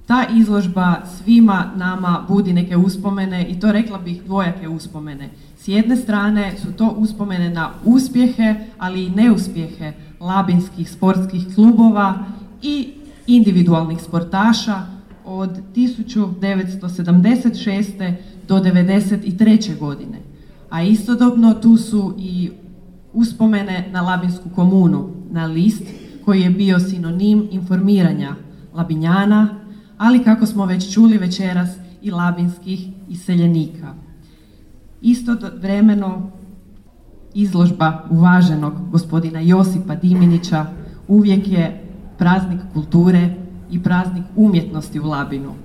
Ta izložba svima nama budi neke uspomene i to rekla bih dvojake uspomene. S jedne strane su to uspomene na uspjehe, ali i neuspjehe labinskih sportskih klubova i individualnih sportaša od 1976. do 1993. godine. A istodobno tu su i uspomene na Labinsku komunu, na list koji je bio sinonim informiranja Labinjana, ali kako smo već čuli večeras i labinskih iseljenika. Istovremeno izložba uvaženog gospodina Josipa Diminića uvijek je praznik kulture i praznik umjetnosti u Labinu.